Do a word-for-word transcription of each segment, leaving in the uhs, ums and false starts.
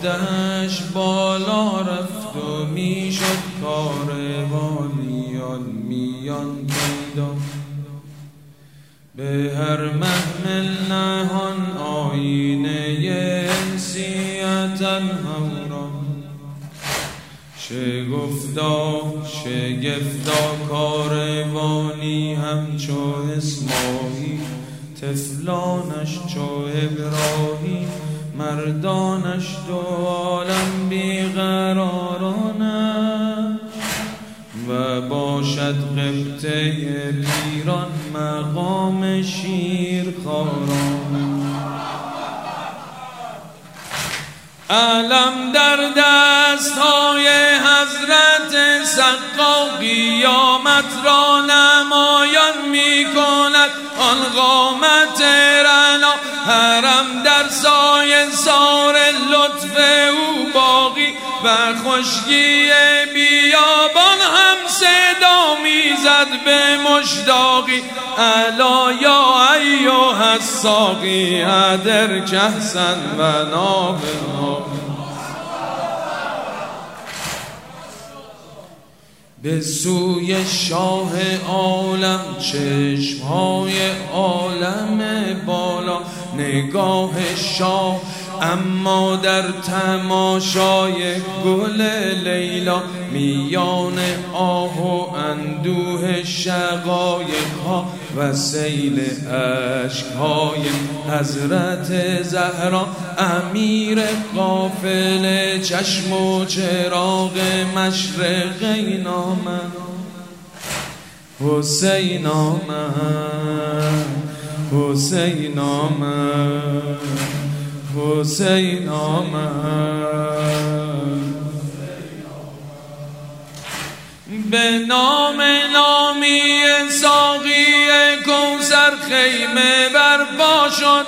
عدهش بالا رفت و میشد کاروانیان میان پیدا. به هر محمل نهان آینه انسیت الهورا. شگفتا شگفتا کاروانی همچو اسماعیل، طفلانش چو ابراهیم، مردانش دو عالم بیقرارانش. و باشد قبطه پیران مقام شیرخواران. علم در دستهای حضرت سقا قیامت را نمایان می کند آن قامت رنا. حرم در سایه سار لطف او باقی و خشکی بیابان هم صدا میزد به مشتاقی. الا یا ایها الساقی ادر کهسا و نابنا. به سوی شاه عالم چشمهای عالم بالا، نگاه شاه اما در تماشای گل لیلا. میان آه و اندوه شقایق‌ها و سیل اشک‌های حضرت زهرا، امیر قافله چشم و چراغ مشرقین آمد. حسین آمد، حسین آمد، حسین آمد. به نام نامی ساقی کوثر خیمه برپا شد،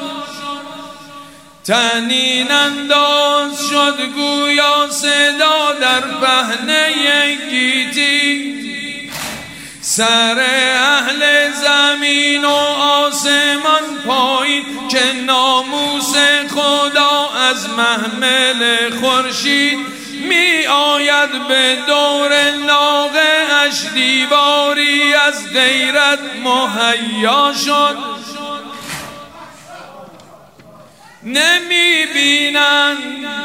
طنین انداز شد گویا صدا در پهنه گیتی. سر اهل زمین و آسمان پایین که ناموس خدا از محمل خورشید می آید. به دور ناقه اش دیواری از غیرت مهیا شد. نمی بیند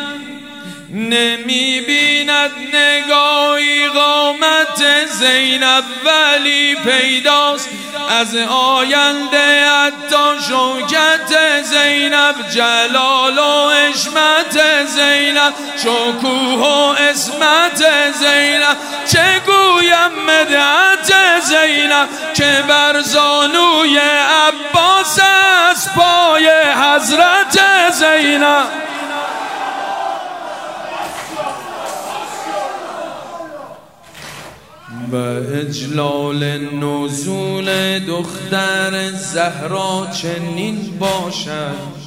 نمی بیند نگاهی قامت زینب، ولی پیداست از آینده حتی شوکت زینب. جلال و حشمت زینب، شکوه و عصمت زینب. چه گویم مدحت زینب که بر زانوی عباس از پای حضرت زینب. و اجلال نزول دختر زهرا چنین باشد،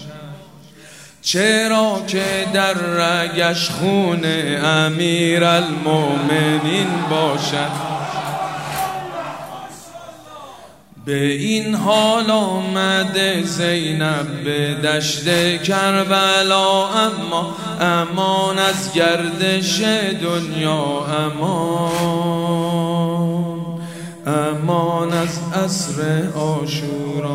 چرا که در رگش خون امیر المؤمنین باشد. به این حال آمده زینب به دشت کربلا، اما امان از گردش دنیا، امان امان از عصر عاشورا.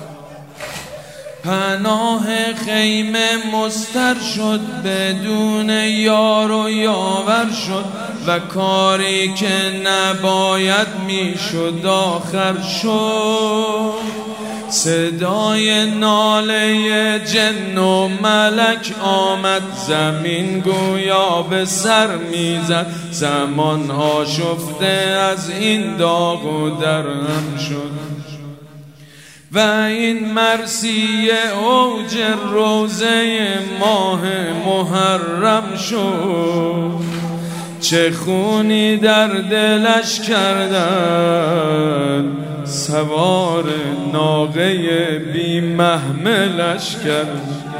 پناه خیمه مستر شد، بدون یار و یاور شد و کاری که نباید میشد آخر شد. صدای ناله جن و ملک آمد، زمین گویا به سر میزد. زمان آشفته از این داغ و درهم شد و این مرثیه اوج روزه ماه محرم شد. چه خونی در دلش کردن، سوار ناقه بی محملش کرد.